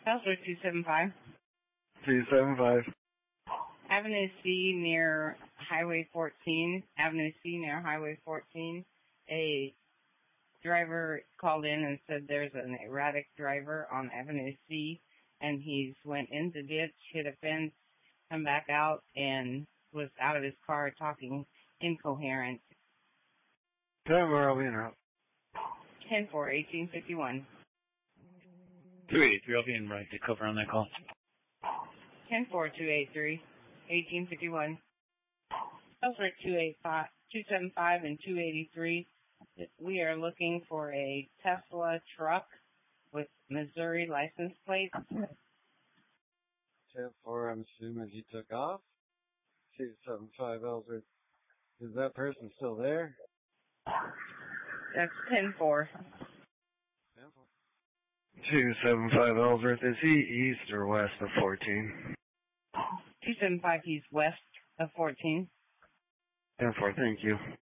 Ellsworth 275. 275. Avenue C near Highway 14. Avenue C near Highway 14. A driver called in and said there's an erratic driver on Avenue C, and he's went in the ditch, hit a fence, come back out, and was out of his car talking incoherent. Tell where I'll be in route. 10-4, 1851. 283, I'll be in right to cover on that call. 10-4, 283, 1851. Ellsworth 275 and 283. We are looking for a Tesla truck with Missouri license plates. 10-4, I'm assuming he took off. 275 Ellsworth. Is that person still there? That's 10-4. 10-4. 275 Ellsworth. Is he east or west of 14? 275, he's west of 14. 10-4, thank you.